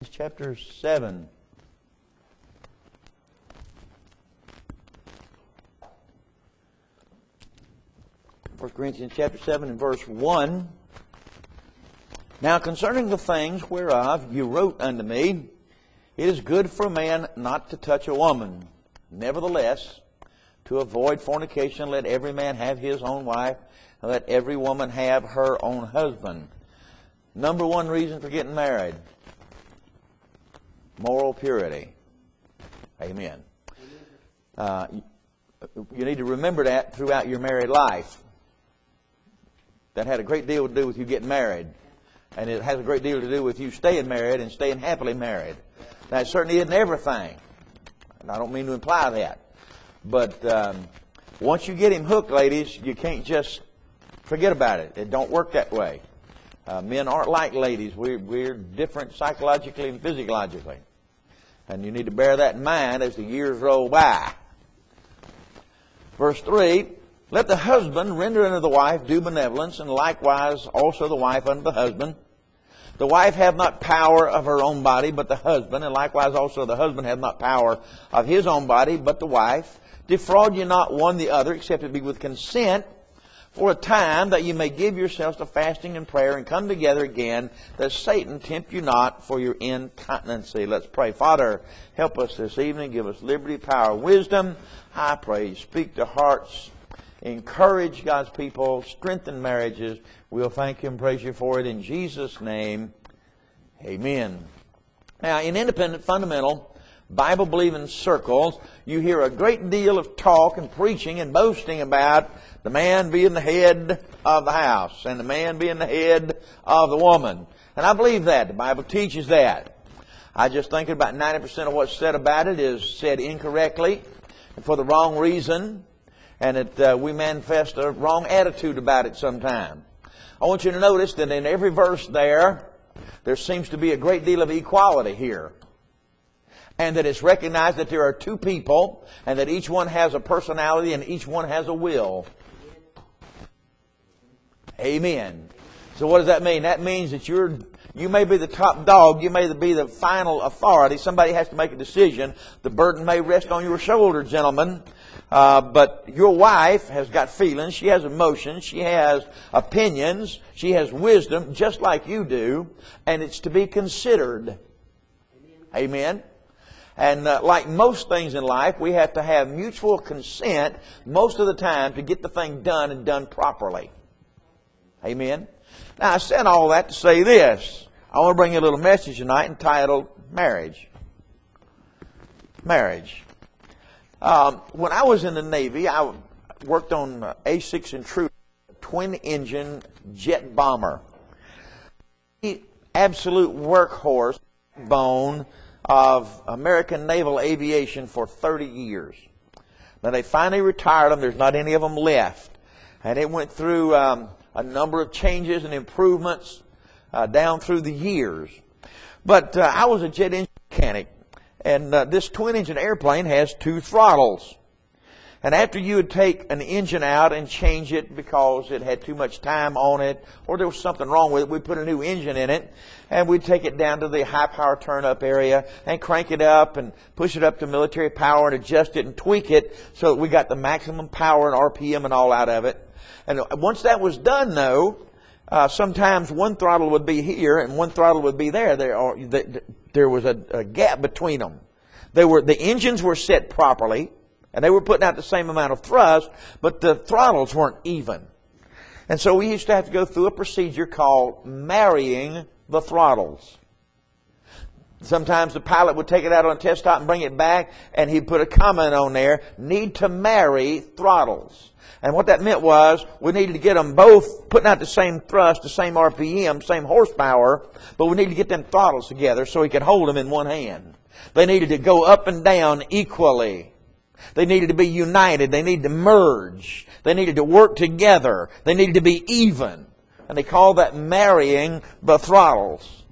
Chapter 7. First Corinthians chapter 7 and verse 1. Now concerning the things whereof you wrote unto me, it is good for a man not to touch a woman. Nevertheless, to avoid fornication, let every man have his own wife, and let every woman have her own husband. Number one reason for getting married: moral purity. Amen. You need to remember that throughout your married life. That had a great deal to do with you getting married. And it has a great deal to do with you staying married and staying happily married. Now, it certainly isn't everything. And I don't mean to imply that. But once you get him hooked, ladies, you can't just forget about it. It don't work that way. Men aren't like ladies. We're different psychologically and physiologically. And you need to bear that in mind as the years roll by. Verse 3, let the husband render unto the wife due benevolence, and likewise also the wife unto the husband. The wife hath not power of her own body, but the husband, and likewise also the husband hath not power of his own body, but the wife. Defraud ye not one the other, except it be with consent, for a time, that you may give yourselves to fasting and prayer, and come together again, that Satan tempt you not for your incontinency. Let's pray. Father, help us this evening. Give us liberty, power, wisdom. I pray, speak to hearts. Encourage God's people. Strengthen marriages. We'll thank you and praise you for it in Jesus' name. Amen. Now, in independent, fundamental, Bible-believing circles, you hear a great deal of talk and preaching and boasting about the man being the head of the house and the man being the head of the woman. And I believe that. The Bible teaches that. I just think about 90% of what's said about it is said incorrectly and for the wrong reason, and that we manifest a wrong attitude about it sometimes. I want you to notice that in every verse there seems to be a great deal of equality here. And that it's recognized that there are two people, and that each one has a personality and each one has a will. Amen. So what does that mean? That means that you may be the top dog, you may be the final authority. Somebody has to make a decision. The burden may rest on your shoulder, gentlemen. But your wife has got feelings, she has emotions, she has opinions, she has wisdom, just like you do, and it's to be considered. Amen. And like most things in life, we have to have mutual consent most of the time to get the thing done and done properly. Amen. Now, I said all that to say this. I want to bring you a little message tonight entitled Marriage. Marriage. When I was in the Navy, I worked on A-6 Intruder, twin-engine jet bomber. The absolute workhorse bone of American naval aviation for 30 years. Now they finally retired them. There's not any of them left. And it went through a number of changes and improvements down through the years. But I was a jet engine mechanic. And this twin-engine airplane has two throttles. And after you would take an engine out and change it because it had too much time on it, or there was something wrong with it, we'd put a new engine in it, and we'd take it down to the high-power turn-up area and crank it up and push it up to military power and adjust it and tweak it so that we got the maximum power and RPM and all out of it. And once that was done, though, sometimes one throttle would be here and one throttle would be there. There was a gap between them. The engines were set properly, and they were putting out the same amount of thrust, but the throttles weren't even. And so we used to have to go through a procedure called marrying the throttles. Sometimes the pilot would take it out on a test stop and bring it back, and he'd put a comment on there, need to marry throttles. And what that meant was we needed to get them both putting out the same thrust, the same RPM, same horsepower, but we needed to get them throttles together so he could hold them in one hand. They needed to go up and down equally. They needed to be united. They needed to merge. They needed to work together. They needed to be even. And they called that marrying the throttles.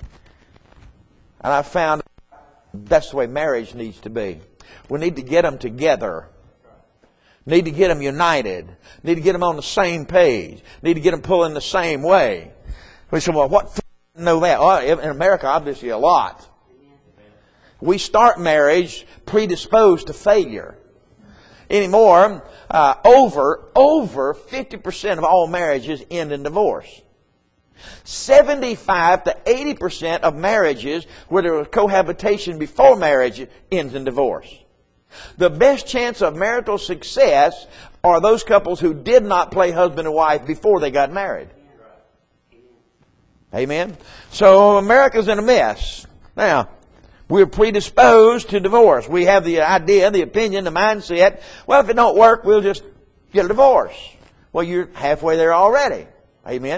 And I found that's the way marriage needs to be. We need to get them together. Need to get them united. Need to get them on the same page. Need to get them pulling the same way. We say, well, what know that. Oh, in America, obviously a lot. We start marriage predisposed to failure. Anymore, over 50% of all marriages end in divorce. 75 to 80% of marriages where there was cohabitation before marriage ends in divorce. The best chance of marital success are those couples who did not play husband and wife before they got married. Amen? So America's in a mess. Now, we're predisposed to divorce. We have the idea, the opinion, the mindset, well, if it don't work, we'll just get a divorce. Well, you're halfway there already. Amen?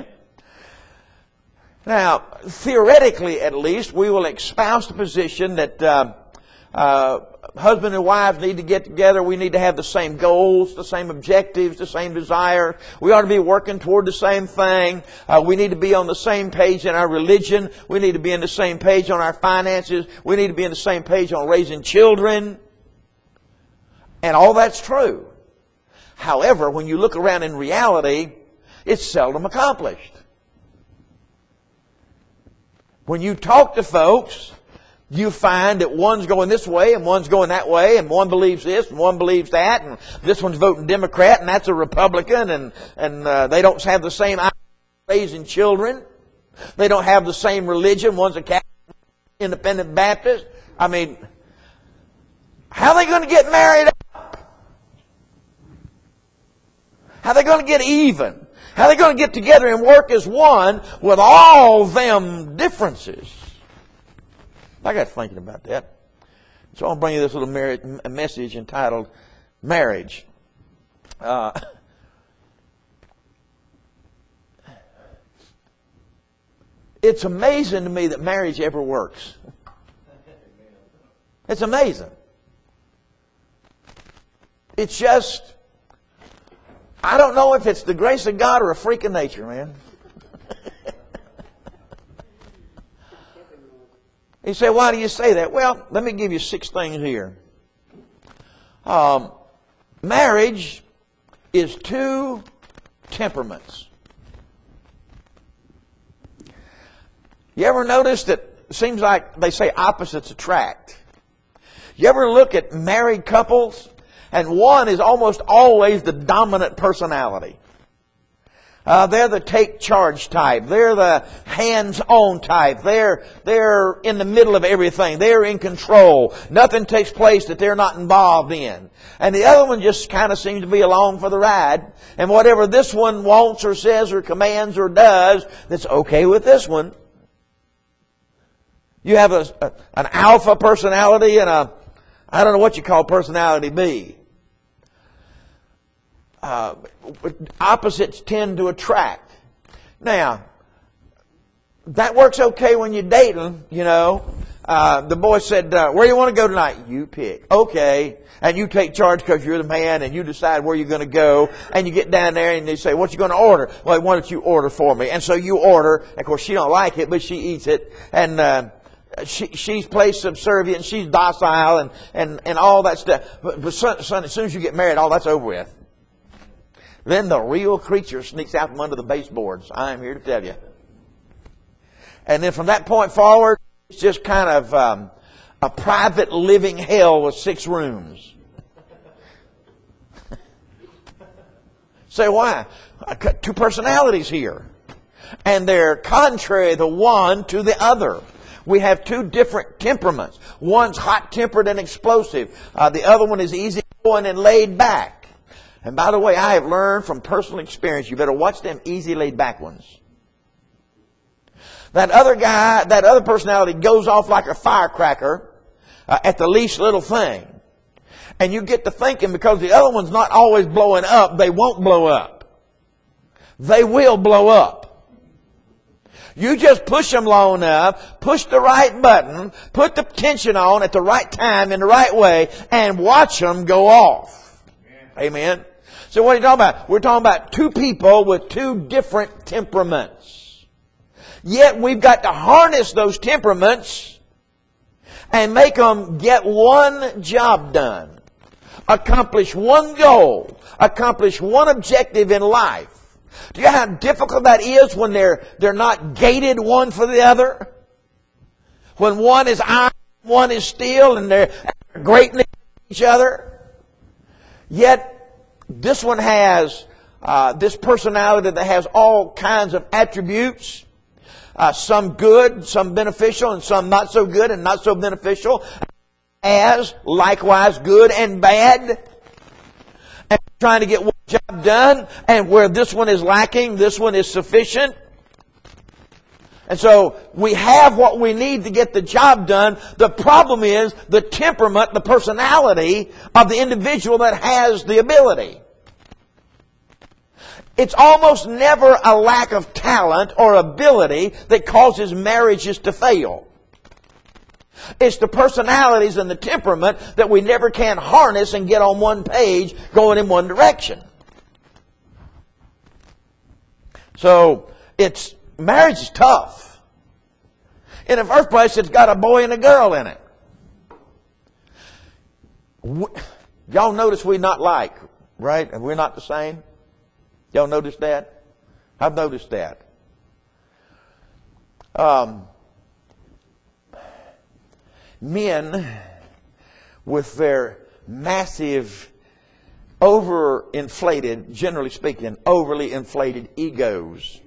Now, theoretically at least, we will espouse the position that husband and wife need to get together. We need to have the same goals, the same objectives, the same desires. We ought to be working toward the same thing. We need to be on the same page in our religion. We need to be on the same page on our finances. We need to be on the same page on raising children. And all that's true. However, when you look around in reality, it's seldom accomplished. When you talk to folks, you find that one's going this way and one's going that way, and one believes this and one believes that, and this one's voting Democrat and that's a Republican, and they don't have the same idea of raising children. They don't have the same religion. One's a Catholic, Independent Baptist. I mean, how are they going to get married up? How are they going to get even? How are they going to get together and work as one with all them differences? I got thinking about that. So I'll bring you this little message entitled Marriage. It's amazing to me that marriage ever works. It's amazing. It's just, I don't know if it's the grace of God or a freak of nature, man. You say, why do you say that? Well, let me give you 6 things here. Marriage is 2 temperaments. You ever notice that it seems like they say opposites attract? You ever look at married couples and one is almost always the dominant personality? They're the take charge type. They're the hands-on type. They're in the middle of everything. They're in control. Nothing takes place that they're not involved in. And the other one just kind of seems to be along for the ride. And whatever this one wants or says or commands or does, that's okay with this one. You have an alpha personality and I don't know what you call personality B. Opposites tend to attract. Now, that works okay when you're dating, you know. The boy said, where do you want to go tonight? You pick. Okay. And you take charge because you're the man and you decide where you're going to go. And you get down there and they say, what you going to order? Well, why don't you order for me? And so you order. Of course, she don't like it, but she eats it. And she's placed subservient and she's docile and all that stuff. But son, as soon as you get married, all that's over with. Then the real creature sneaks out from under the baseboards. I'm here to tell you. And then from that point forward, it's just kind of a private living hell with 6 rooms. Say why? 2 personalities here. And they're contrary the one to the other. We have 2 different temperaments. One's hot-tempered and explosive. The other one is easygoing and laid back. And by the way, I have learned from personal experience, you better watch them easy laid back ones. That other guy, that other personality goes off like a firecracker at the least little thing. And you get to thinking because the other one's not always blowing up, they won't blow up. They will blow up. You just push them low enough, push the right button, put the tension on at the right time in the right way, and watch them go off. Amen. So what are you talking about? We're talking about 2 people with 2 different temperaments. Yet we've got to harness those temperaments and make them get one job done. Accomplish one goal. Accomplish one objective in life. Do you know how difficult that is when they're not gated one for the other? When one is iron, one is steel, and they're great near each other. Yet, this one has this personality that has all kinds of attributes. Some good, some beneficial, and some not so good and not so beneficial. As likewise good and bad. And trying to get one job done. And where this one is lacking, this one is sufficient. And so we have what we need to get the job done. The problem is the temperament, the personality of the individual that has the ability. It's almost never a lack of talent or ability that causes marriages to fail. It's the personalities and the temperament that we never can harness and get on one page going in one direction. So, marriage is tough. In the first place, it's got a boy and a girl in it. Y'all notice we're not like, right? And we're not the same. Y'all notice that? I've noticed that. Men with their massive, overinflated, generally speaking, overly inflated egos.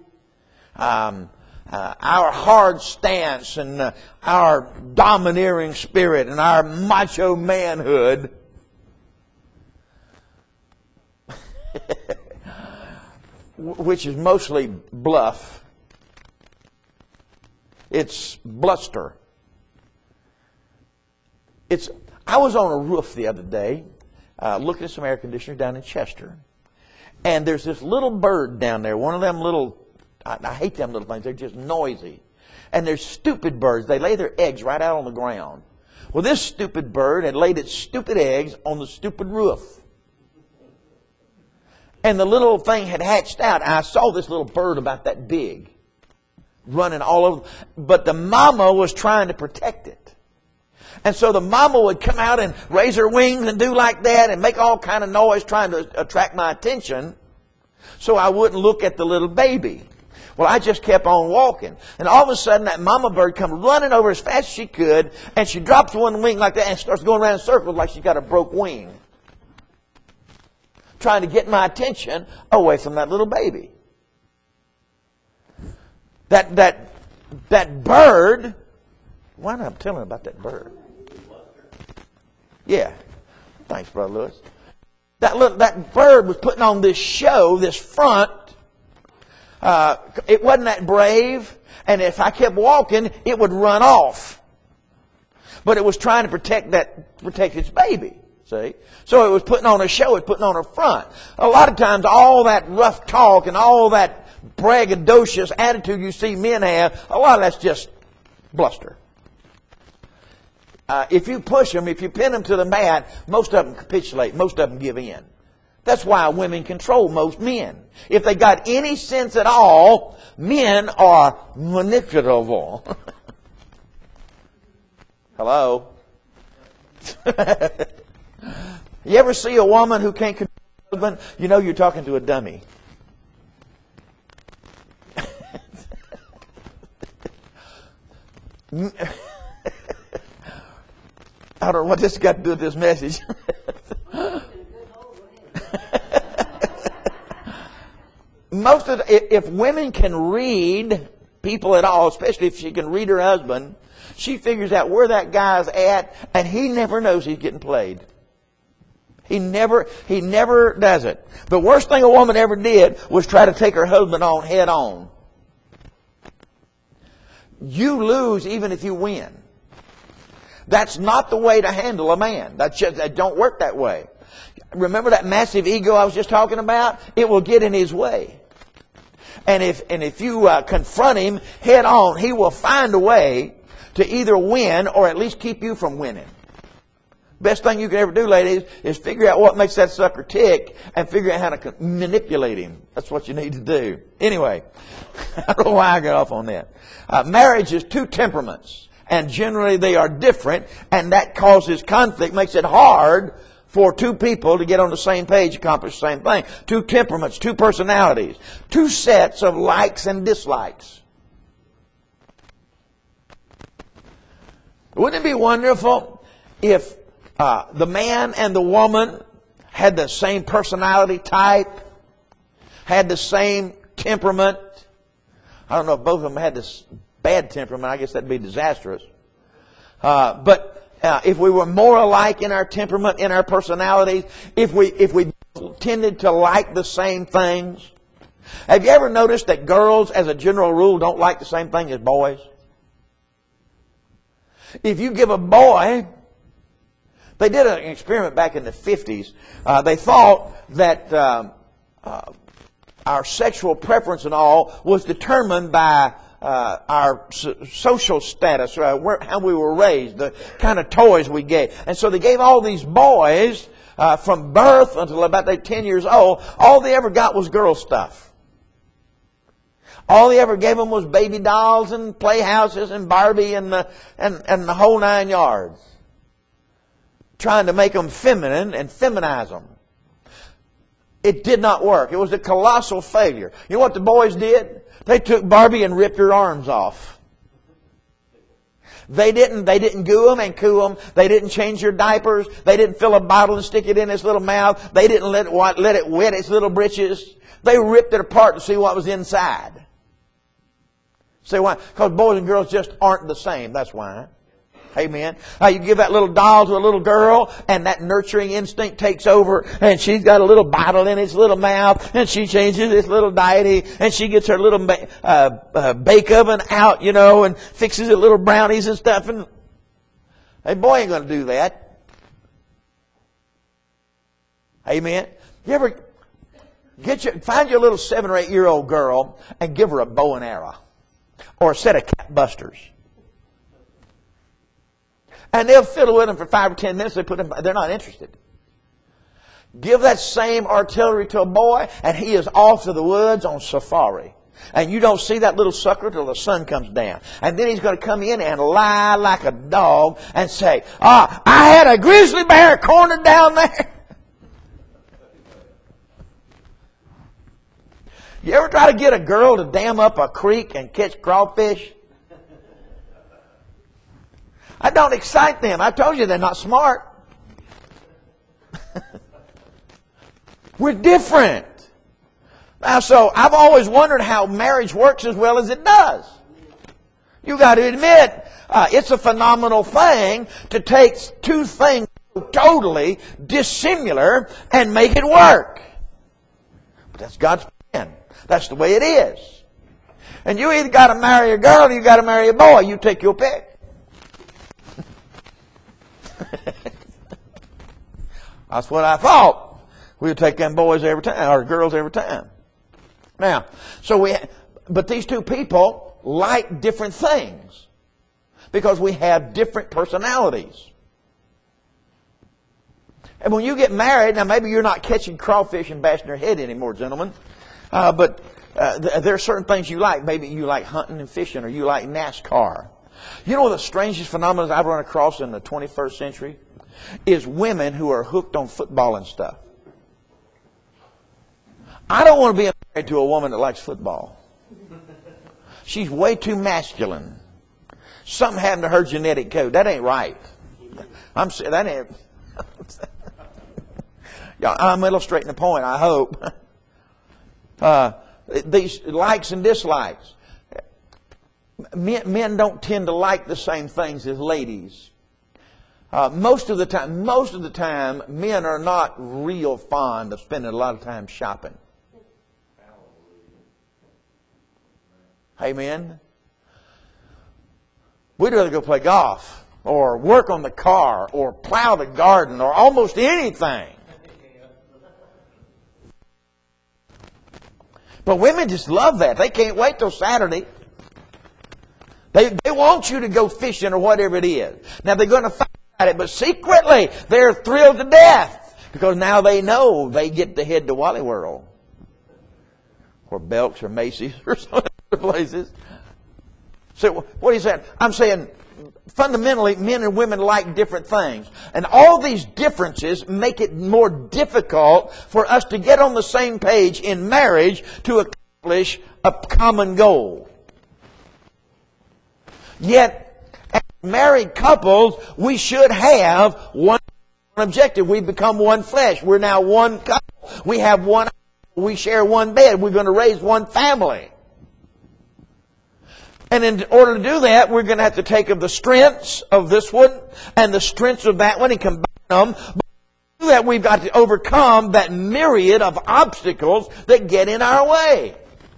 Our hard stance and our domineering spirit and our macho manhood which is mostly bluff. It's bluster. I was on a roof the other day, looking at some air conditioners down in Chester. And there's this little bird down there, one of them little, I hate them little things, they're just noisy. And they're stupid birds. They lay their eggs right out on the ground. Well, this stupid bird had laid its stupid eggs on the stupid roof. And the little thing had hatched out. I saw this little bird about that big running all over. But the mama was trying to protect it. And so the mama would come out and raise her wings and do like that and make all kind of noise trying to attract my attention so I wouldn't look at the little baby. Well, I just kept on walking. And all of a sudden that mama bird comes running over as fast as she could and she drops one wing like that and starts going around in circles like she's got a broke wing. Trying to get my attention away from that little baby. That bird, why not I'm telling about that bird? Yeah. Thanks, Brother Lewis. That bird was putting on this show, this front. It wasn't that brave. And if I kept walking, it would run off. But it was trying to protect its baby. See? So it was putting on a show, it was putting on a front. A lot of times all that rough talk and all that braggadocious attitude you see men have, a lot of that's just bluster. If you push them, if you pin them to the mat, most of them capitulate, most of them give in. That's why women control most men. If they got any sense at all, men are manipulable. Hello? You ever see a woman who can't control her husband? You know you're talking to a dummy. I don't know what this has got to do with this message. If women can read people at all, especially if she can read her husband, she figures out where that guy's at, and he never knows he's getting played. He never does it. The worst thing a woman ever did was try to take her husband on head on. You lose even if you win. That's not the way to handle a man. That don't work that way. Remember that massive ego I was just talking about? It will get in his way. And if you confront him head on, he will find a way to either win or at least keep you from winning. Best thing you can ever do, ladies, is figure out what makes that sucker tick and figure out how to manipulate him. That's what you need to do. Anyway, I don't know why I got off on that. Marriage is two temperaments, and generally they are different, and that causes conflict, makes it hard for two people to get on the same page, accomplish the same thing. Two temperaments, two personalities, two sets of likes and dislikes. Wouldn't it be wonderful if the man and the woman had the same personality type, had the same temperament? I don't know if both of them had this bad temperament. I guess that'd be disastrous. But if we were more alike in our temperament, in our personalities, if we tended to like the same things. Have you ever noticed that girls, as a general rule, don't like the same thing as boys? If you give a boy, they did an experiment back in the 50s. They thought that our sexual preference and all was determined by our social status, how we were raised, the kind of toys we gave. And so they gave all these boys, from birth until about they're 10 years old, all they ever got was girl stuff. All he ever gave them was baby dolls and playhouses and Barbie and the whole 9 yards. Trying to make them feminine and feminize them. It did not work. It was a colossal failure. You know what the boys did? They took Barbie and ripped her arms off. They didn't goo them and coo them. They didn't change their diapers. They didn't fill a bottle and stick it in its little mouth. They didn't let it wet its little britches. They ripped it apart to see what was inside. Say why? Because boys and girls just aren't the same. That's why. Amen. You give that little doll to a little girl, and that nurturing instinct takes over, and she's got a little bottle in its little mouth, and she changes its little diety, and she gets her little bake oven out, and fixes it little brownies and stuff. And a boy ain't going to do that. Amen. You ever find your little 7 or 8 year old girl and give her a bow and arrow or a set of cat busters. And they'll fiddle with them for 5 or 10 minutes. They're not interested. Give that same artillery to a boy, and he is off to the woods on safari. And you don't see that little sucker till the sun comes down. And then he's going to come in and lie like a dog and say, I had a grizzly bear cornered down there. You ever try to get a girl to dam up a creek and catch crawfish? I don't excite them. I told you they're not smart. We're different. Now, so I've always wondered how marriage works as well as it does. You got to admit, it's a phenomenal thing to take two things totally dissimilar and make it work. But that's God's plan. That's the way it is. And you either got to marry a girl or you got to marry a boy. You take your pick. That's what I thought. We would take them boys every time, or girls every time. Now, but these two people like different things because we have different personalities. And when you get married, now maybe you're not catching crawfish and bashing your head anymore, gentlemen, but there are certain things you like. Maybe you like hunting and fishing, or you like NASCAR. You know, the strangest phenomenon I've run across in the 21st century is women who are hooked on football and stuff. I don't want to be married to a woman that likes football. She's way too masculine. Something happened to her genetic code. That ain't right. I'm illustrating the point, I hope. These likes and dislikes. Men don't tend to like the same things as ladies. Most of the time, men are not real fond of spending a lot of time shopping. Amen. We'd rather go play golf, or work on the car, or plow the garden, or almost anything. But women just love that. They can't wait till Saturday. They want you to go fishing or whatever it is. Now they're going to fight about it, but secretly they're thrilled to death because now they know they get to head to Wally World or Belk's or Macy's or some other places. So what are you saying? I'm saying fundamentally, men and women like different things. And all these differences make it more difficult for us to get on the same page in marriage to accomplish a common goal. Yet, as married couples, we should have one objective. We become one flesh. We're now one couple. We have one. We share one bed. We're going to raise one family. And in order to do that, we're going to have to take of the strengths of this one and the strengths of that one and combine them. But to do that, we've got to overcome that myriad of obstacles that get in our way.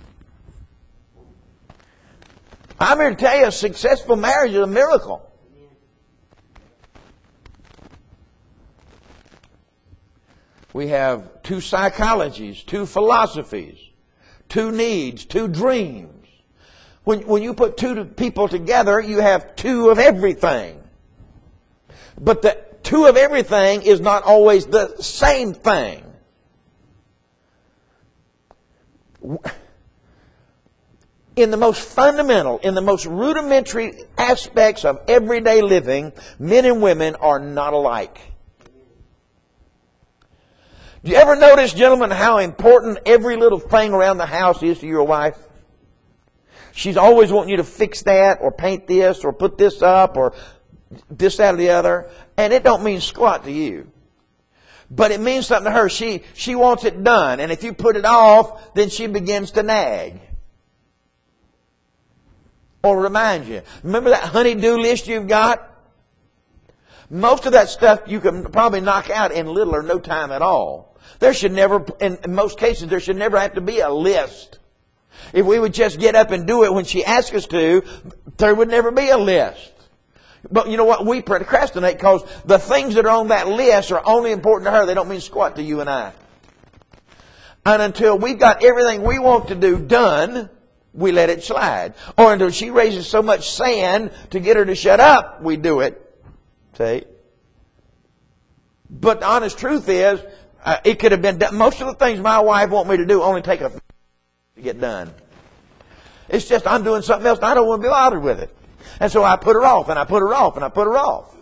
I'm here to tell you, a successful marriage is a miracle. We have two psychologies, two philosophies, two needs, two dreams. When you put two people together, you have two of everything. But the two of everything is not always the same thing. In the most fundamental, in the most rudimentary aspects of everyday living, men and women are not alike. Do you ever notice, gentlemen, how important every little thing around the house is to your wife? She's always wanting you to fix that, or paint this, or put this up, or this, that, or the other. And it don't mean squat to you. But it means something to her. She wants it done. And if you put it off, then she begins to nag. Or remind you. Remember that honey-do list you've got? Most of that stuff you can probably knock out in little or no time at all. There should never, in most cases, there should never have to be a list. If we would just get up and do it when she asks us to, there would never be a list. But you know what? We procrastinate because the things that are on that list are only important to her. They don't mean squat to you and I. And until we've got everything we want to do done, we let it slide. Or until she raises so much sand to get her to shut up, we do it. See? But the honest truth is, it could have been done. Most of the things my wife wants me to do only take a to get done. It's just I'm doing something else and I don't want to be bothered with it. And so I put her off and I put her off and I put her off.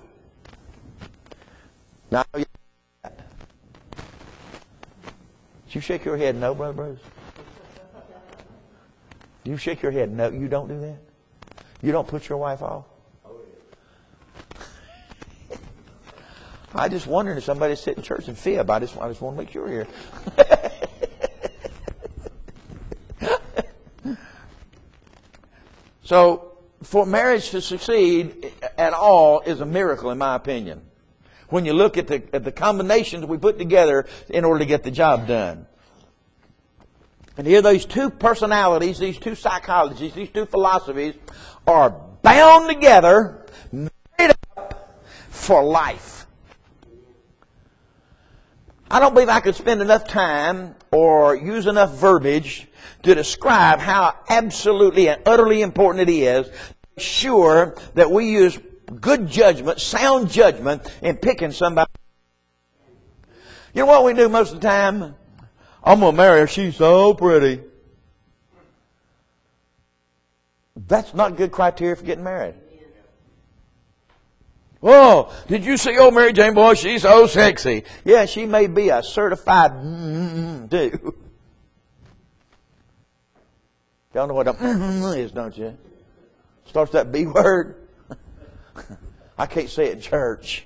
Now, did you shake your head no, Brother Bruce? Do you shake your head no? You don't do that? You don't put your wife off? I just wondered if somebody sit in church and fib. I just want to make sure here. So, for marriage to succeed at all is a miracle, in my opinion. When you look at the combinations we put together in order to get the job done. And here, these two personalities, these two psychologies, these two philosophies are bound together, made up for life. I don't believe I could spend enough time or use enough verbiage to describe how absolutely and utterly important it is to make sure that we use good judgment, sound judgment in picking somebody. You know what we do most of the time? I'm going to marry her. She's so pretty. That's not good criteria for getting married. Oh, did you see old Mary Jane? Boy, she's so sexy. Yeah, she may be a certified too. Y'all know what a is, don't you? Starts that B word. I can't say it in church.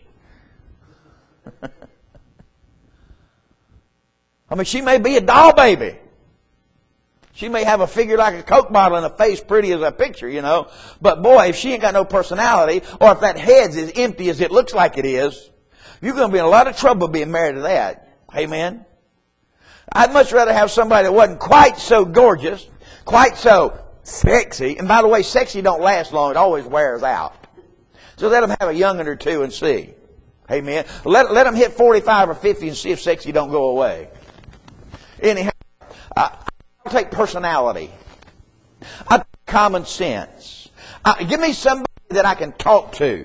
I mean, she may be a doll baby. She may have a figure like a Coke bottle and a face pretty as a picture, you know. But boy, if she ain't got no personality, or if that head's as empty as it looks like it is, you're going to be in a lot of trouble being married to that. Amen? I'd much rather have somebody that wasn't quite so gorgeous, quite so sexy. And by the way, sexy don't last long. It always wears out. So let them have a young'un or two and see. Amen? Let them hit 45 or 50 and see if sexy don't go away. Anyhow, I'll take personality. I'll take common sense. Give me somebody that I can talk to. You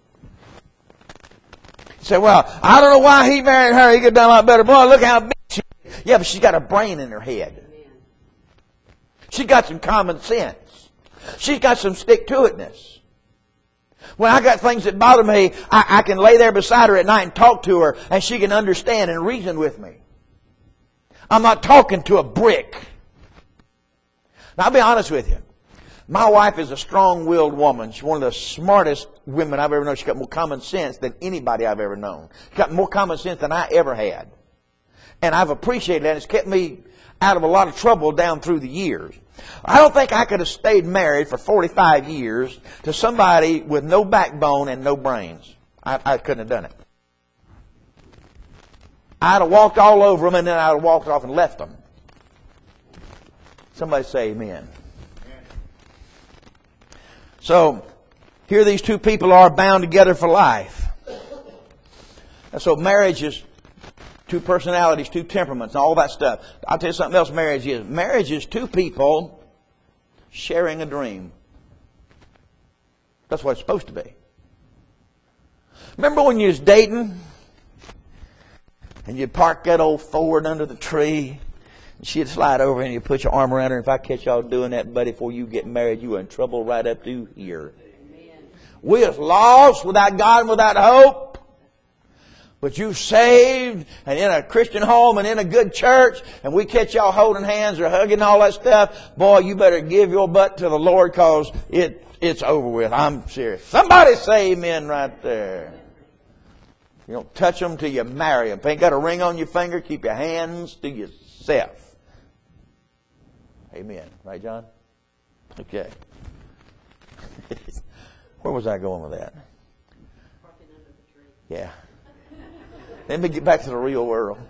say, well, I don't know why he married her. He could have done a lot better. Boy, look how big she is. Yeah, but she's got a brain in her head. She's got some common sense. She's got some stick-to-itness. When I got things that bother me, I can lay there beside her at night and talk to her, and she can understand and reason with me. I'm not talking to a brick. Now, I'll be honest with you. My wife is a strong-willed woman. She's one of the smartest women I've ever known. She's got more common sense than anybody I've ever known. She's got more common sense than I ever had. And I've appreciated that. It's kept me out of a lot of trouble down through the years. I don't think I could have stayed married for 45 years to somebody with no backbone and no brains. I couldn't have done it. I'd have walked all over them, and then I'd have walked off and left them. Somebody say amen. So, here these two people are bound together for life. And so marriage is two personalities, two temperaments, and all that stuff. I'll tell you something else marriage is. Marriage is two people sharing a dream. That's what it's supposed to be. Remember when you was dating? And you'd park that old Ford under the tree. And she'd slide over and you'd put your arm around her. And if I catch y'all doing that, buddy, before you get married, you are in trouble right up to here. We are lost without God and without hope. But you saved and in a Christian home and in a good church, and we catch y'all holding hands or hugging and all that stuff, boy, you better give your butt to the Lord, because it's over with. I'm serious. Somebody say amen right there. You don't touch them till you marry them. If you ain't got a ring on your finger, keep your hands to yourself. Amen. Right, John? Okay. Where was I going with that? Parking under the tree. Yeah. Let me get back to the real world.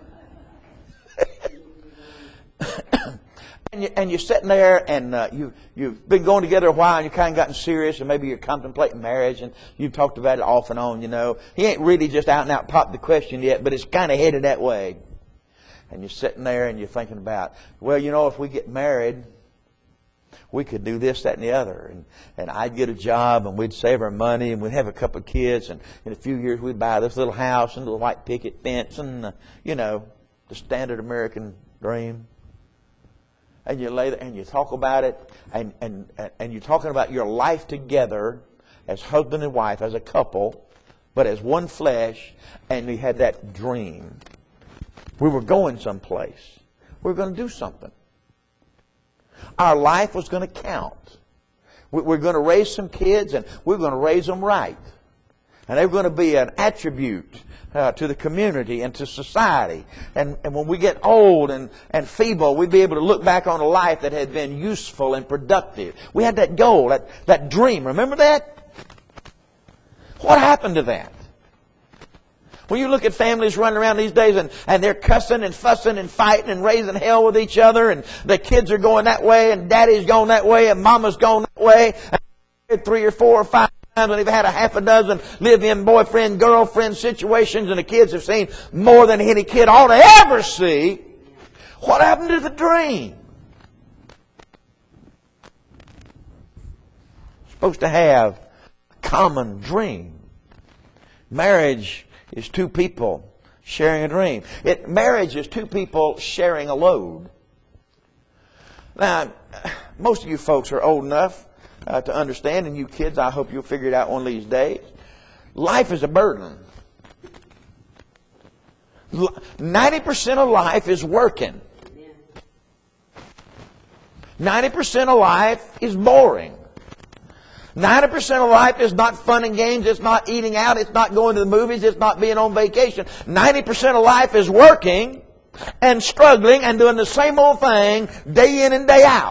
And you're sitting there, and you've been going together a while, and you've kind of gotten serious, and maybe you're contemplating marriage, and you've talked about it off and on, you know. He ain't really just out and out popped the question yet, but it's kind of headed that way. And you're sitting there, and you're thinking about, well, you know, if we get married, we could do this, that, and the other. And I'd get a job, and we'd save our money, and we'd have a couple of kids, and in a few years we'd buy this little house and a little white picket fence, and, you know, the standard American dream. And you lay there and you talk about it, and you're talking about your life together as husband and wife, as a couple, but as one flesh, and you had that dream. We were going someplace. We were going to do something. Our life was going to count. We're going to raise some kids, and we're going to raise them right. And they're going to be an attribute to the community and to society. And when we get old and feeble, we'd be able to look back on a life that had been useful and productive. We had that goal, that dream. Remember that? What happened to that? When you look at families running around these days, and they're cussing and fussing and fighting and raising hell with each other, and the kids are going that way, and daddy's going that way, and mama's going that way, and 3 or 4 or 5 times, and they've had a half a dozen live-in boyfriend, girlfriend situations, and the kids have seen more than any kid ought to ever see. What happened to the dream? Supposed to have a common dream. Marriage is two people sharing a dream. Marriage is two people sharing a load. Now, most of you folks are old enough to understand, and you kids, I hope you'll figure it out one of these days. Life is a burden. 90% of life is working. 90% of life is boring. 90% of life is not fun and games. It's not eating out. It's not going to the movies. It's not being on vacation. 90% of life is working and struggling and doing the same old thing day in and day out.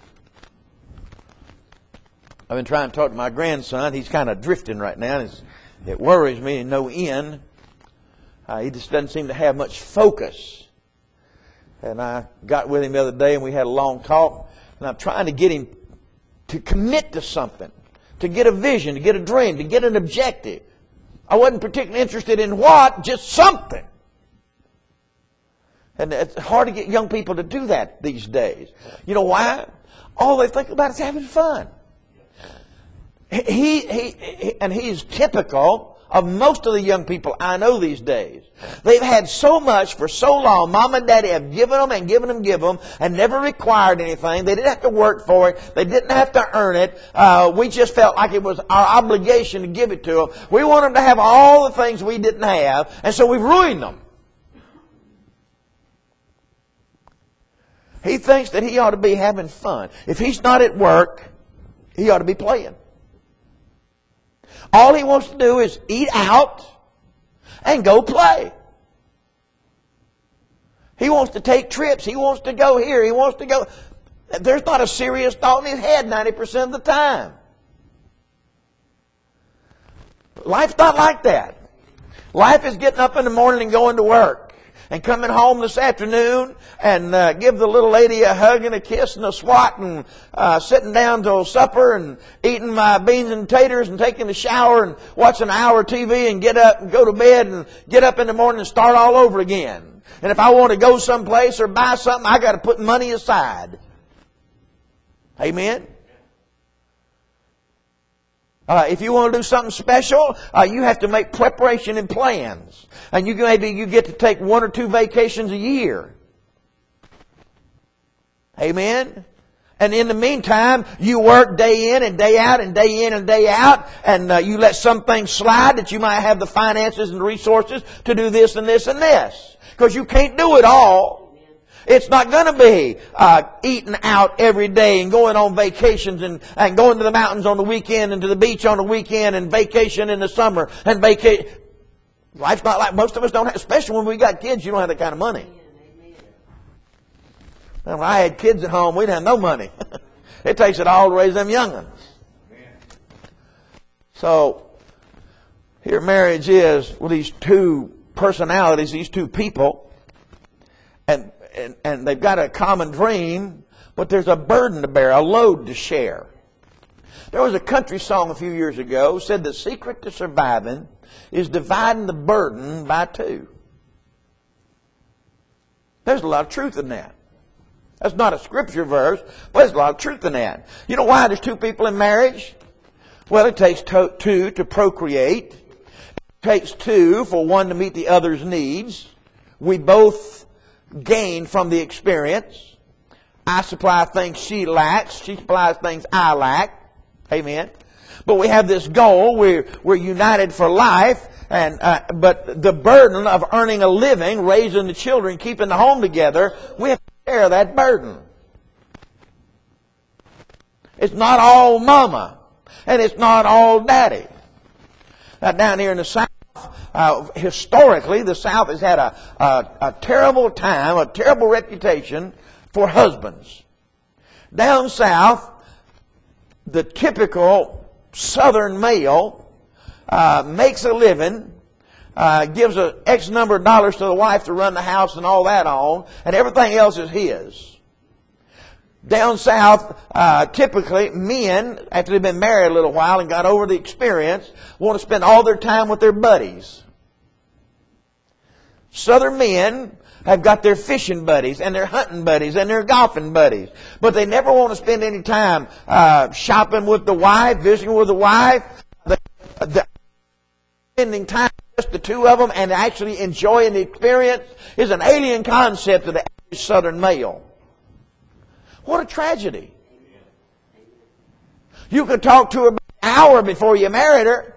I've been trying to talk to my grandson. He's kind of drifting right now. It worries me to no end. He just doesn't seem to have much focus. And I got with him the other day, and we had a long talk. And I'm trying to get him to commit to something, to get a vision, to get a dream, to get an objective. I wasn't particularly interested in what, just something. And it's hard to get young people to do that these days. You know why? All they think about is having fun. He's typical of most of the young people I know these days. They've had so much for so long. Mom and Daddy have given them and given them and never required anything. They didn't have to work for it. They didn't have to earn it. We just felt like it was our obligation to give it to them. We want them to have all the things we didn't have, and so we've ruined them. He thinks that he ought to be having fun. If he's not at work, he ought to be playing. All he wants to do is eat out and go play. He wants to take trips. He wants to go here. He wants to go. There's not a serious thought in his head 90% of the time. Life's not like that. Life is getting up in the morning and going to work. And coming home this afternoon and give the little lady a hug and a kiss and a swat and sitting down to supper and eating my beans and taters and taking a shower and watching an hour of TV and get up and go to bed and get up in the morning and start all over again. And if I want to go someplace or buy something, I got to put money aside. Amen? If you want to do something special, you have to make preparation and plans. And maybe you get to take 1 or 2 vacations a year. Amen? And in the meantime, you work day in and day out and day in and day out. And you let some things slide that you might have the finances and the resources to do this and this and this. Because you can't do it all. It's not going to be eating out every day and going on vacations and going to the mountains on the weekend and to the beach on the weekend and vacation in the summer and vacation. Life's not like most of us don't have, especially when we got kids, you don't have that kind of money. When I had kids at home, we didn't have no money. It takes it all to raise them young'uns. So, here marriage is with these two personalities, these two people, and they've got a common dream, but there's a burden to bear, a load to share. There was a country song a few years ago said the secret to surviving is dividing the burden by 2. There's a lot of truth in that. That's not a scripture verse, but there's a lot of truth in that. You know why there's 2 people in marriage? Well, it takes 2 to procreate. It takes 2 for one to meet the other's needs. We both gain from the experience. I supply things she lacks. She supplies things I lack. Amen. But we have this goal. We're united for life. But the burden of earning a living, raising the children, keeping the home together, we have to share that burden. It's not all mama. And it's not all daddy. Now down here in the South, historically, the South has had a terrible time, a terrible reputation for husbands. Down South, the typical Southern male makes a living, gives an X number of dollars to the wife to run the house and all that on, and everything else is his. Down South, typically, men, after they've been married a little while and got over the experience, want to spend all their time with their buddies. Southern men have got their fishing buddies and their hunting buddies and their golfing buddies. But they never want to spend any time shopping with the wife, visiting with the wife. Spending time just the 2 of them and actually enjoying the experience is an alien concept to the average Southern male. What a tragedy. You could talk to her about an hour before you married her.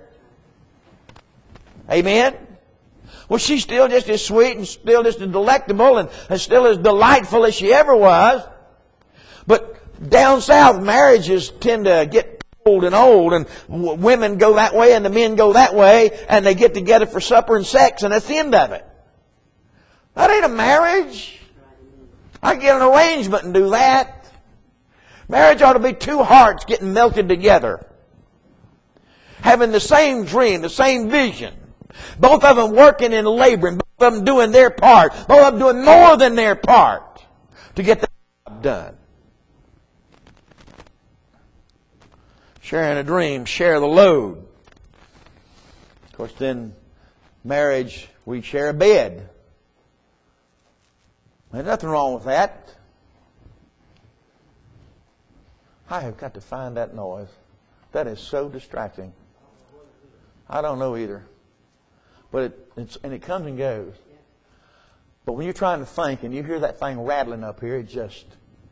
Amen? Well, she's still just as sweet and still just as delectable and still as delightful as she ever was. But down south, marriages tend to get old and women go that way and the men go that way and they get together for supper and sex and that's the end of it. That ain't a marriage. I can get an arrangement and do that. Marriage ought to be 2 hearts getting melted together. Having the same dream, the same vision. Both of them working and laboring. Both of them doing their part. Both of them doing more than their part to get the job done. Sharing a dream, share the load. Of course, then marriage, we share a bed. There's nothing wrong with that. I have got to find that noise. That is so distracting. I don't know either. But it comes and goes. But when you're trying to think and you hear that thing rattling up here, it's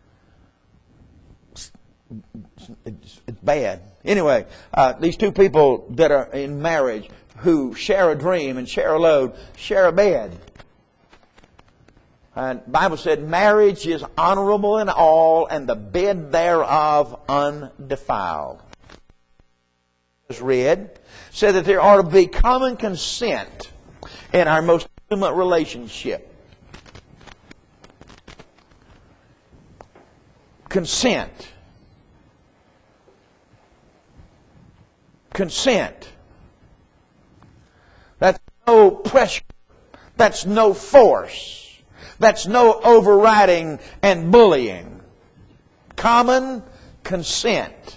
bad. Anyway, these two people that are in marriage who share a dream and share a load, share a bed. And the Bible said marriage is honorable in all and the bed thereof undefiled. As read, said that there ought to be common consent in our most intimate relationship. Consent. Consent. That's no pressure. That's no force. That's no overriding and bullying. Common consent.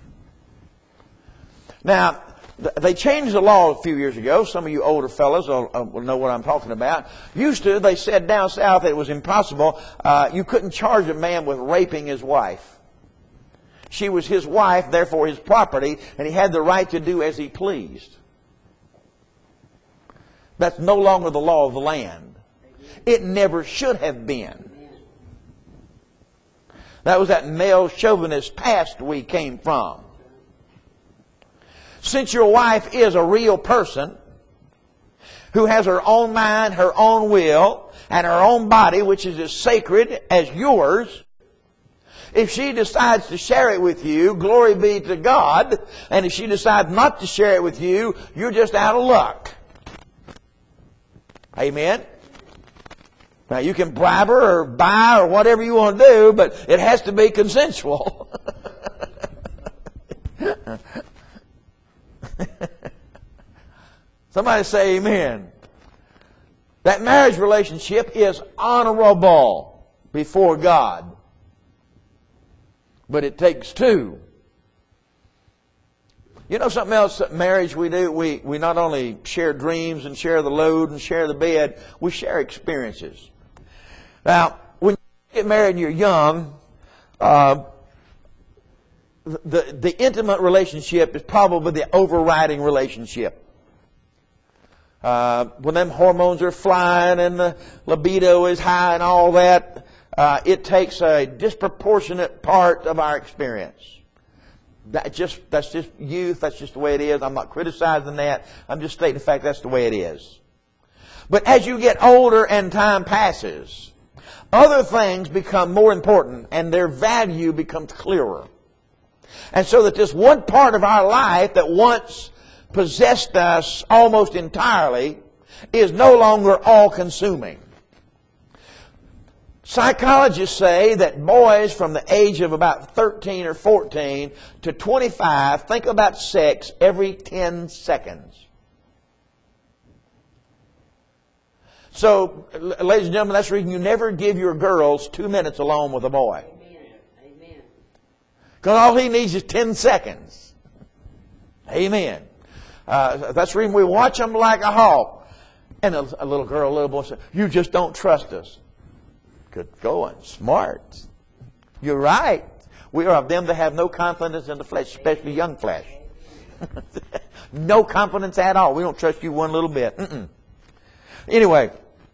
Now, they changed the law a few years ago. Some of you older fellas will know what I'm talking about. Used to, they said down south that it was impossible. You couldn't charge a man with raping his wife. She was his wife, therefore his property, and he had the right to do as he pleased. That's no longer the law of the land. It never should have been. That was that male chauvinist past we came from. Since your wife is a real person who has her own mind, her own will, and her own body, which is as sacred as yours, if she decides to share it with you, glory be to God. And if she decides not to share it with you, you're just out of luck. Amen? Now, you can bribe her or buy or whatever you want to do, but it has to be consensual. Somebody say amen. That marriage relationship is honorable before God. But it takes two. You know something else that marriage we do? We not only share dreams and share the load and share the bed, we share experiences. Now, when you get married and you're young, the intimate relationship is probably the overriding relationship. When them hormones are flying and the libido is high and all that, it takes a disproportionate part of our experience. That's just youth. That's just the way it is. I'm not criticizing that. I'm just stating the fact that's the way it is. But as you get older and time passes, other things become more important and their value becomes clearer. And so that this one part of our life that once possessed us almost entirely is no longer all-consuming. Psychologists say that boys from the age of about 13 or 14 to 25 think about sex every 10 seconds. So, ladies and gentlemen, that's the reason you never give your girls 2 minutes alone with a boy. Amen. Because all he needs is 10 seconds. Amen. That's the reason we watch them like a hawk. And a little girl, a little boy says, "You just don't trust us." Good going. Smart. You're right. We are of them that have no confidence in the flesh, especially young flesh. No confidence at all. We don't trust you one little bit. Anyway,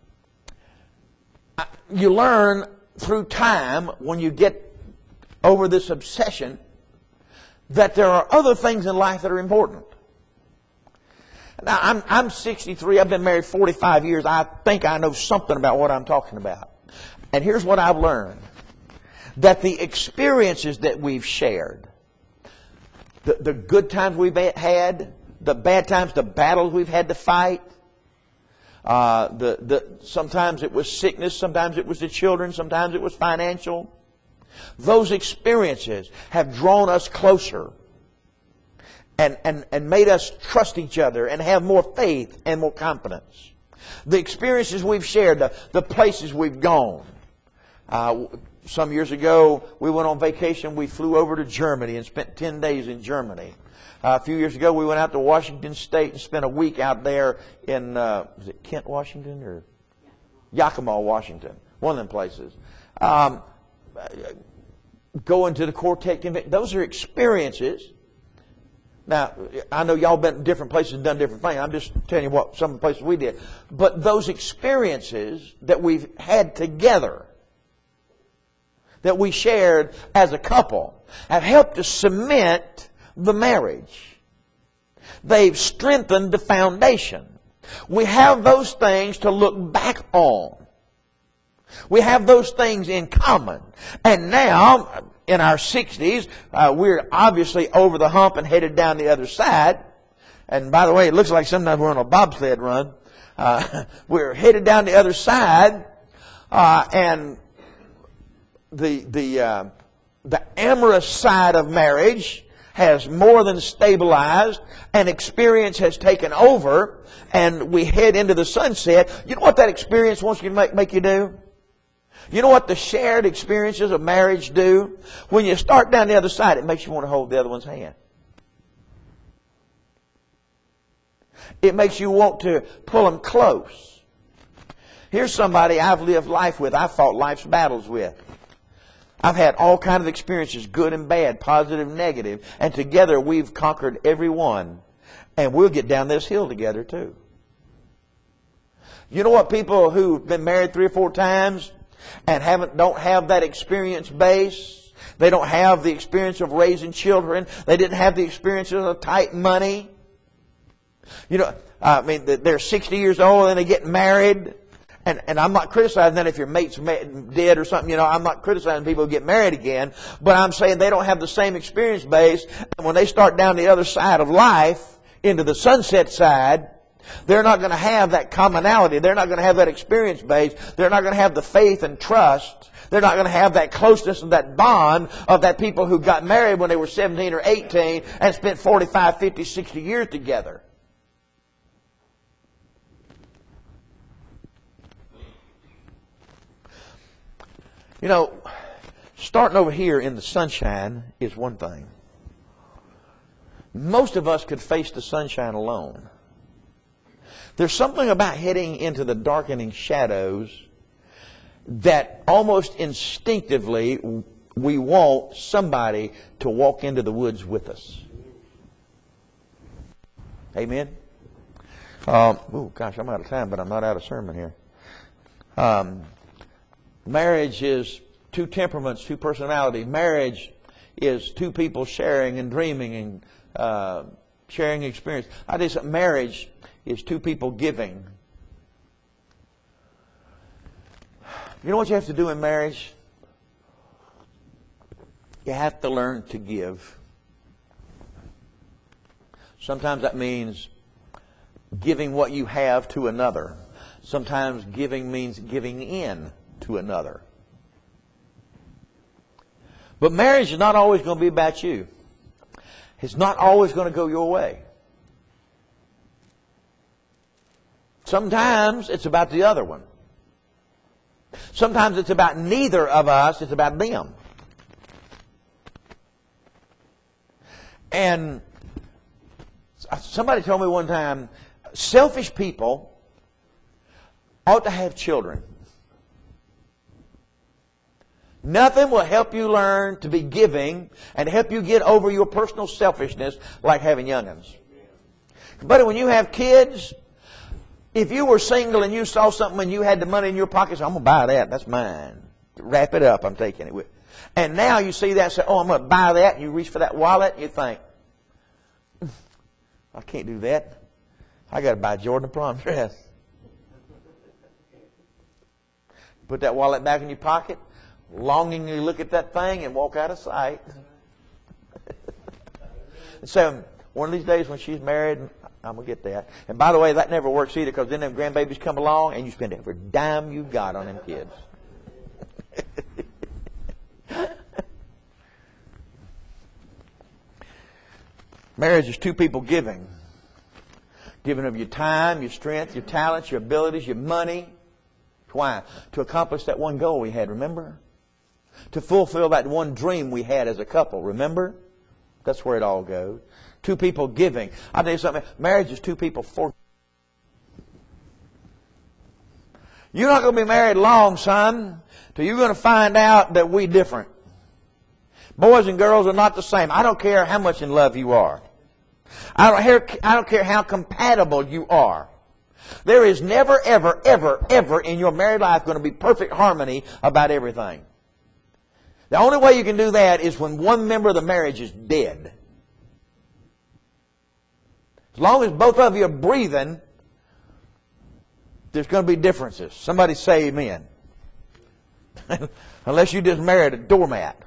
you learn through time when you get over this obsession that there are other things in life that are important. Now, I'm 63. I've been married 45 years. I think I know something about what I'm talking about. And here's what I've learned. That the experiences that we've shared, the good times we've had, the bad times, the battles we've had to fight, sometimes it was sickness, sometimes it was the children, sometimes it was financial. Those experiences have drawn us closer and made us trust each other and have more faith and more confidence. The experiences we've shared, the places we've gone. Some years ago, we went on vacation. We flew over to Germany and spent 10 days in Germany. A few years ago, we went out to Washington State and spent a week out there in, was it Kent, Washington, or Yakima, Washington? One of them places. Going to the Quartet Convention. Those are experiences Now, I know y'all been in different places and done different things. I'm just telling you what some of the places we did. But those experiences that we've had together, that we shared as a couple, have helped to cement the marriage. They've strengthened the foundation. We have those things to look back on. We have those things in common. And now, in our 60s, we're obviously over the hump and headed down the other side. And by the way, it looks like sometimes we're on a bobsled run. We're headed down the other side, and the amorous side of marriage has more than stabilized, and experience has taken over, and we head into the sunset. You know what that experience wants you to make you do? You know what the shared experiences of marriage do? When you start down the other side, it makes you want to hold the other one's hand. It makes you want to pull them close. Here's somebody I've lived life with, I've fought life's battles with. I've had all kinds of experiences, good and bad, positive, negative, and together we've conquered every one. And we'll get down this hill together too. You know what people who've been married 3 or 4 times and don't have that experience base, they don't have the experience of raising children, they didn't have the experience of tight money. You know, I mean, they're 60 years old and they get married. And I'm not criticizing that if your mate's dead or something, you know, I'm not criticizing people who get married again. But I'm saying they don't have the same experience base. And when they start down the other side of life, into the sunset side, they're not going to have that commonality. They're not going to have that experience base. They're not going to have the faith and trust. They're not going to have that closeness and that bond of that people who got married when they were 17 or 18 and spent 45, 50, 60 years together. You know, starting over here in the sunshine is one thing. Most of us could face the sunshine alone. There's something about heading into the darkening shadows that almost instinctively we want somebody to walk into the woods with us. Amen? Oh, gosh, I'm out of time, but I'm not out of sermon here. Marriage is 2 temperaments, 2 personalities. Marriage is 2 people sharing and dreaming and sharing experience. I think that marriage is 2 people giving. You know what you have to do in marriage? You have to learn to give. Sometimes that means giving what you have to another. Sometimes giving means giving in to another. But marriage is not always going to be about you. It's not always going to go your way. Sometimes it's about the other one. Sometimes it's about neither of us, it's about them. And somebody told me one time, selfish people ought to have children. Nothing will help you learn to be giving and help you get over your personal selfishness like having young'uns. But when you have kids, if you were single and you saw something and you had the money in your pocket, so I'm going to buy that, that's mine. Wrap it up, I'm taking it with. And now you see that and say, oh, I'm going to buy that, and you reach for that wallet and you think, I can't do that. I got to buy Jordan a prom dress. Put that wallet back in your pocket, longingly look at that thing and walk out of sight. So one of these days when she's married, I'm going to get that. And by the way, that never works either, because then them grandbabies come along and you spend every dime you got on them kids. Marriage is 2 people giving. Giving of your time, your strength, your talents, your abilities, your money. Why? To accomplish that one goal we had, remember? To fulfill that one dream we had as a couple, remember? That's where it all goes. 2 people giving. I'll tell you something. Marriage is 2 people for. You're not going to be married long, son, till you're going to find out that we're different. Boys and girls are not the same. I don't care how much in love you are. I don't care how compatible you are. There is never, ever, ever, ever in your married life going to be perfect harmony about everything. The only way you can do that is when one member of the marriage is dead. As long as both of you are breathing, there's going to be differences. Somebody say amen. Unless you just married a doormat.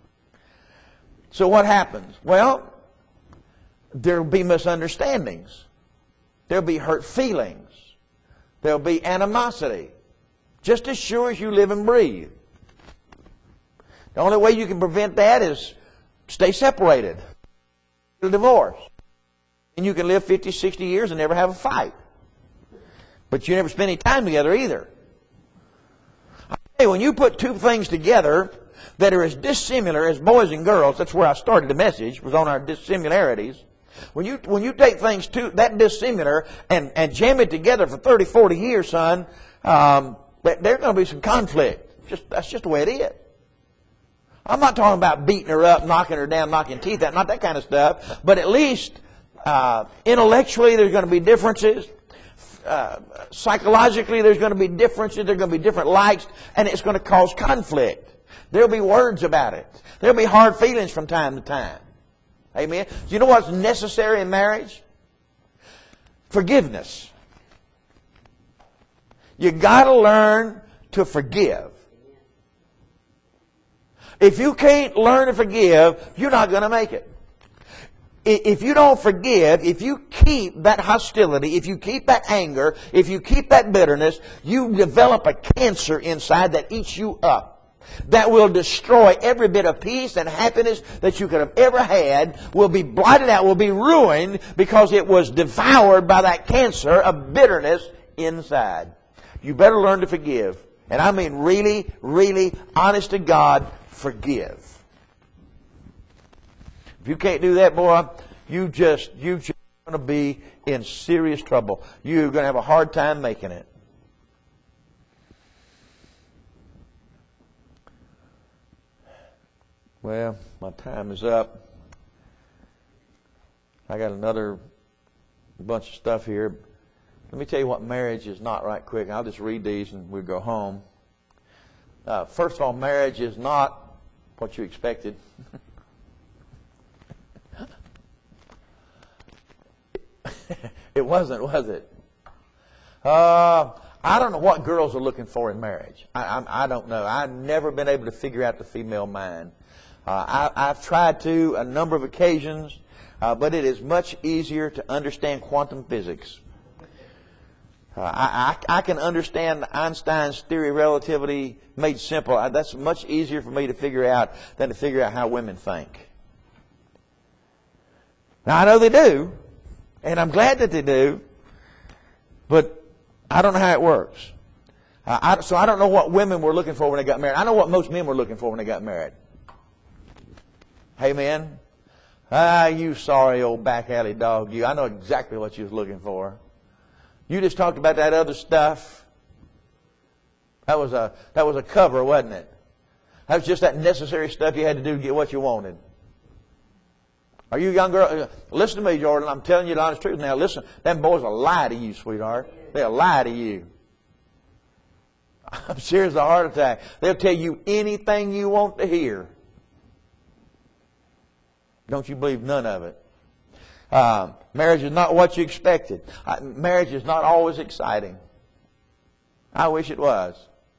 So what happens? Well, there will be misunderstandings. There will be hurt feelings. There will be animosity. Just as sure as you live and breathe. The only way you can prevent that is stay separated. Divorce. And you can live 50, 60 years and never have a fight. But you never spend any time together either. When you put two things together that are as dissimilar as boys and girls, that's where I started the message, was on our dissimilarities. When you take things that dissimilar and jam it together for 30, 40 years, son, there's going to be some conflict. That's just the way it is. I'm not talking about beating her up, knocking her down, knocking teeth out, not that kind of stuff. But at least intellectually there's going to be differences. Psychologically there's going to be differences. There's going to be different likes. And it's going to cause conflict. There'll be words about it. There'll be hard feelings from time to time. Amen. Do you know what's necessary in marriage? Forgiveness. You got to learn to forgive. If you can't learn to forgive, you're not going to make it. If you don't forgive, if you keep that hostility, if you keep that anger, if you keep that bitterness, you develop a cancer inside that eats you up. That will destroy every bit of peace and happiness that you could have ever had, will be blotted out, will be ruined because it was devoured by that cancer of bitterness inside. You better learn to forgive. And I mean really, really, honest to God, forgive. If you can't do that, boy, you just going to be in serious trouble. You're going to have a hard time making it. Well, my time is up. I got another bunch of stuff here. Let me tell you what marriage is not right quick. I'll just read these and we'll go home. First of all, marriage is not what you expected. It wasn't, was it? I don't know what girls are looking for in marriage. I don't know. I've never been able to figure out the female mind. I've tried to a number of occasions, but it is much easier to understand quantum physics. I can understand Einstein's theory of relativity made simple. That's much easier for me to figure out than to figure out how women think. Now, I know they do, and I'm glad that they do, but I don't know how it works. So I don't know what women were looking for when they got married. I know what most men were looking for when they got married. Amen. You sorry old back alley dog, you. I know exactly what you was looking for. You just talked about that other stuff. That was a cover, wasn't it? That was just that necessary stuff you had to do to get what you wanted. Are you a young girl? Listen to me, Jordan. I'm telling you the honest truth now. Listen, them boys will lie to you, sweetheart. They'll lie to you. I'm serious as a heart attack. They'll tell you anything you want to hear. Don't you believe none of it? Marriage is not what you expected. Marriage is not always exciting. I wish it was.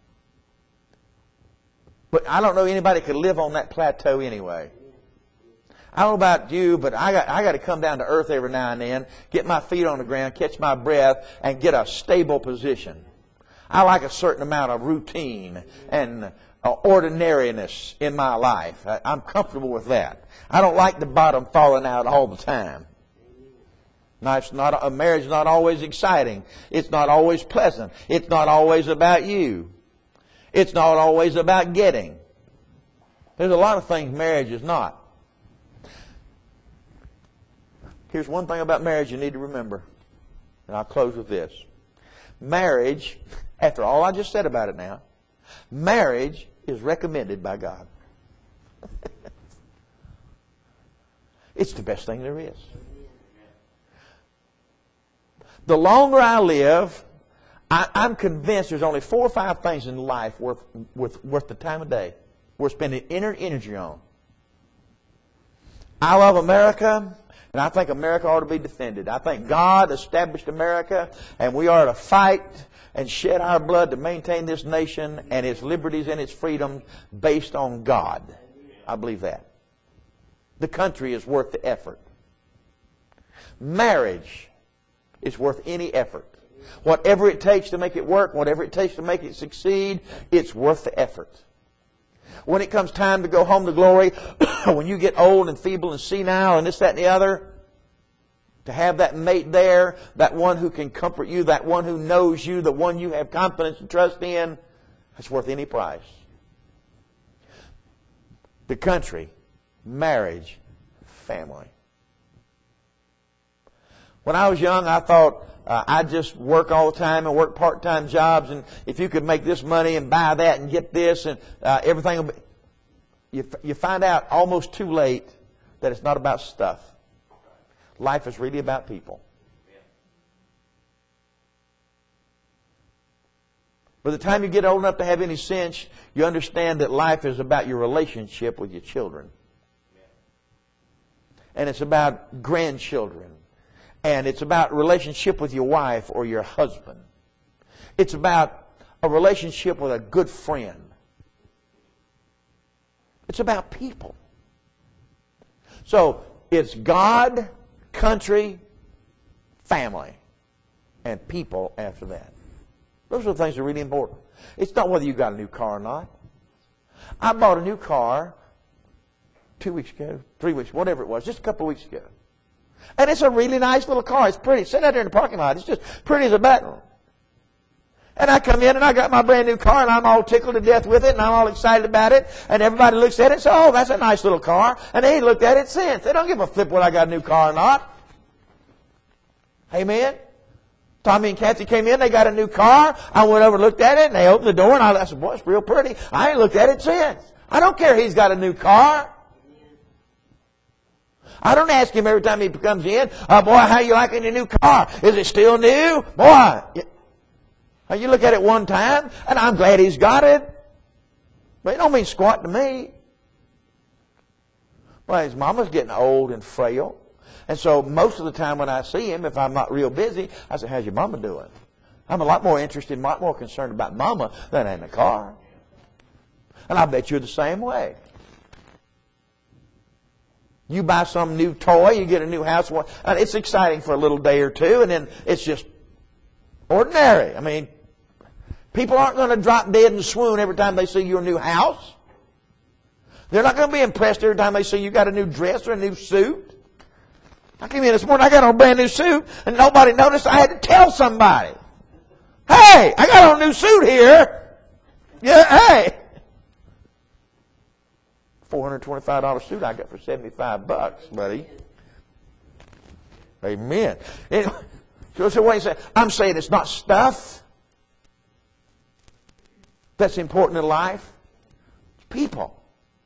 But I don't know anybody could live on that plateau anyway. I don't know about you, but I got to come down to earth every now and then, get my feet on the ground, catch my breath, and get a stable position. I like a certain amount of routine and ordinariness in my life. I'm comfortable with that. I don't like the bottom falling out all the time. Now, a marriage is not always exciting. It's not always pleasant. It's not always about you. It's not always about getting. There's a lot of things marriage is not. Here's one thing about marriage you need to remember, and I'll close with this. Marriage, after all I just said about it now, marriage is recommended by God. It's the best thing there is. The longer I live, I'm convinced there's only 4 or 5 things in life worth the time of day we're spending energy on. I love America, and I think America ought to be defended. I think God established America, and we are to fight and shed our blood to maintain this nation and its liberties and its freedoms based on God. I believe that. The country is worth the effort. Marriage is worth any effort. Whatever it takes to make it work, whatever it takes to make it succeed, it's worth the effort. When it comes time to go home to glory, when you get old and feeble and senile and this, that, and the other, to have that mate there, that one who can comfort you, that one who knows you, the one you have confidence and trust in, it's worth any price. The country, marriage, family. When I was young, I thought I'd just work all the time and work part-time jobs, and if you could make this money and buy that and get this, and everything will be... You find out almost too late that it's not about stuff. Life is really about people. By the time you get old enough to have any sense, you understand that life is about your relationship with your children. And it's about grandchildren. And it's about relationship with your wife or your husband. It's about a relationship with a good friend. It's about people. So it's God, country, family, and people after that. Those are the things that are really important. It's not whether you got a new car or not. I bought a new car 2 weeks ago, 3 weeks, whatever it was, just a couple of weeks ago. And it's a really nice little car. It's pretty. It's sitting out there in the parking lot. It's just pretty as a button. And I come in and I got my brand new car and I'm all tickled to death with it and I'm all excited about it. And everybody looks at it and says, oh, that's a nice little car. And they ain't looked at it since. They don't give a flip whether I got a new car or not. Amen? Tommy and Kathy came in. They got a new car. I went over and looked at it and they opened the door and I said, boy, it's real pretty. I ain't looked at it since. I don't care he's got a new car. I don't ask him every time he comes in, boy, how you liking your new car? Is it still new? Boy, you look at it one time, and I'm glad he's got it. But it don't mean squat to me. Well, his mama's getting old and frail. And so most of the time when I see him, if I'm not real busy, I say, how's your mama doing? I'm a lot more interested, a lot more concerned about mama than in the car. And I bet you're the same way. You buy some new toy, you get a new house. And it's exciting for a little day or two, and then it's just ordinary. I mean, people aren't going to drop dead and swoon every time they see your new house. They're not going to be impressed every time they see you got a new dress or a new suit. I came in this morning, I got on a brand new suit, and nobody noticed. I had to tell somebody. Hey, I got on a new suit here. Yeah, hey. $425 suit I got for $75, buddy. Amen. Anyway, so what you say? I'm saying it's not stuff that's important in life. It's people.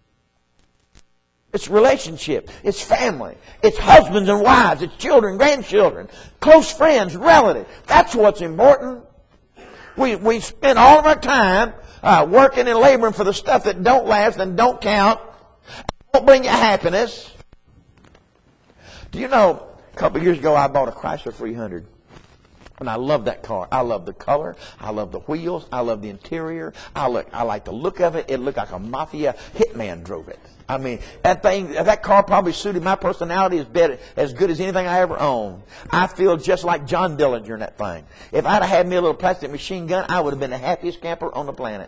It's relationship. It's family. It's husbands and wives. It's children, grandchildren, close friends, relatives. That's what's important. We spend all of our time working and laboring for the stuff that don't last and don't count. Won't bring you happiness. Do you know, a couple of years ago I bought a Chrysler 300. And I love that car. I love the color. I love the wheels. I love the interior. I like the look of it. It looked like a mafia hitman drove it. I mean, that car probably suited my personality as good as anything I ever owned. I feel just like John Dillinger in that thing. If I'd have had me a little plastic machine gun, I would have been the happiest camper on the planet.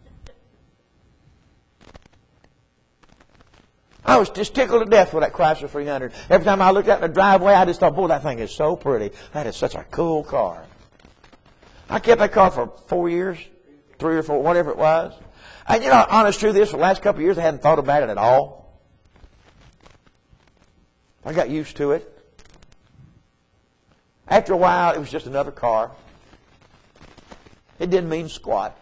I was just tickled to death with that Chrysler 300. Every time I looked out in the driveway, I just thought, boy, that thing is so pretty. That is such a cool car. I kept that car for 4 years, 3 or 4, whatever it was. And you know, honest truth is, for the last couple of years, I hadn't thought about it at all. I got used to it. After a while, it was just another car. It didn't mean squat.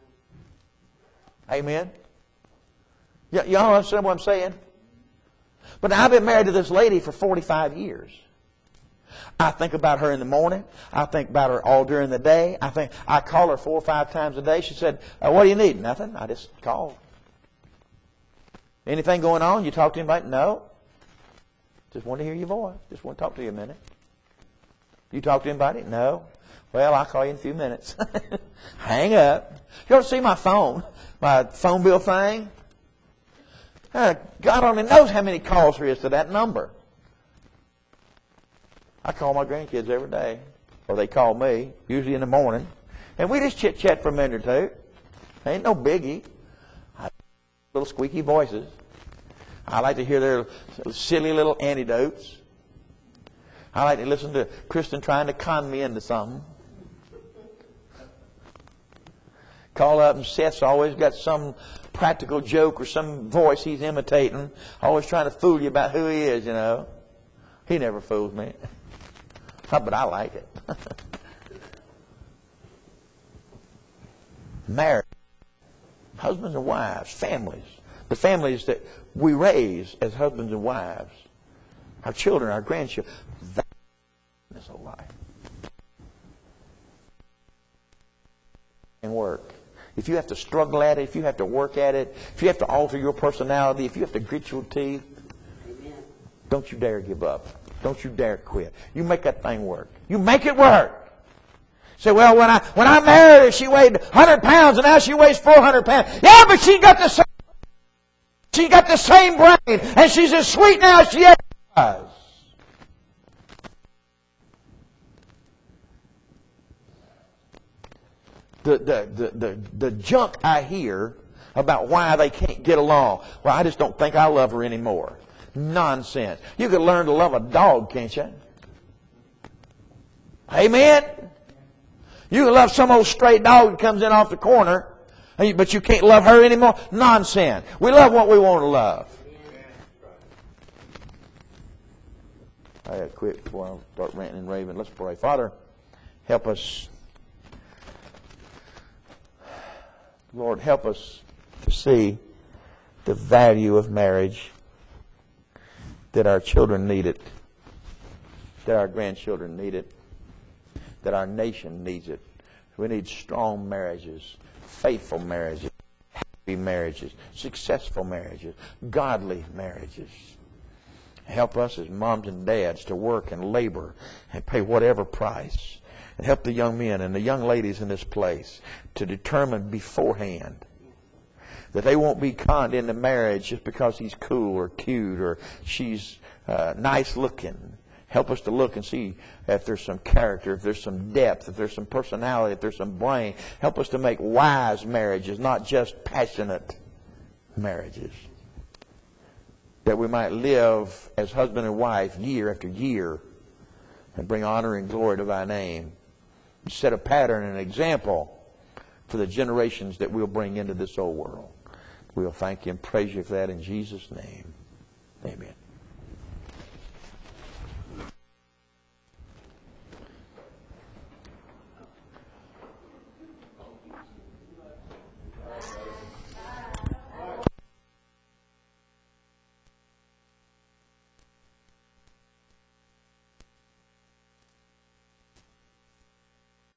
Amen? Y'all understand what I'm saying? But now I've been married to this lady for 45 years. I think about her in the morning. I think about her all during the day. I call her 4 or 5 times a day. She said, what do you need? Nothing. I just called. Anything going on? You talk to anybody? No. Just want to hear your voice. Just want to talk to you a minute. You talk to anybody? No. Well, I'll call you in a few minutes. Hang up. You ever see my phone bill thing? God only knows how many calls there is to that number. I call my grandkids every day, or they call me, usually in the morning, and we just chit-chat for a minute or two. Ain't no biggie. Little squeaky voices. I like to hear their silly little anecdotes. I like to listen to Kristen trying to con me into something. Call up and Seth's always got some practical joke or some voice he's imitating. Always trying to fool you about who he is, you know. He never fools me. But I like it. Marriage. Husbands and wives. Families. The families that we raise as husbands and wives. Our children, our grandchildren. That's a life. And work. If you have to struggle at it, if you have to work at it, if you have to alter your personality, if you have to grit your teeth, amen, don't you dare give up. Don't you dare quit. You make that thing work. You make it work. Say, well, when I married her, she weighed 100 pounds and now she weighs 400 pounds. Yeah, but she got the same brain and she's as sweet now as she ever was. The junk I hear about why they can't get along. Well, I just don't think I love her anymore. Nonsense. You could learn to love a dog, can't you? Amen? You can love some old stray dog that comes in off the corner, but you can't love her anymore? Nonsense. We love what we want to love. I got to quit before I start ranting and raving. Let's pray. Father, help us. Lord, help us to see the value of marriage, that our children need it, that our grandchildren need it, that our nation needs it. We need strong marriages, faithful marriages, happy marriages, successful marriages, godly marriages. Help us as moms and dads to work and labor and pay whatever price. And help the young men and the young ladies in this place to determine beforehand that they won't be conned into marriage just because he's cool or cute or she's nice looking. Help us to look and see if there's some character, if there's some depth, if there's some personality, if there's some brain. Help us to make wise marriages, not just passionate marriages. That we might live as husband and wife year after year and bring honor and glory to thy name. Set a pattern and an example for the generations that we'll bring into this old world. We'll thank you and praise you for that in Jesus' name. Amen.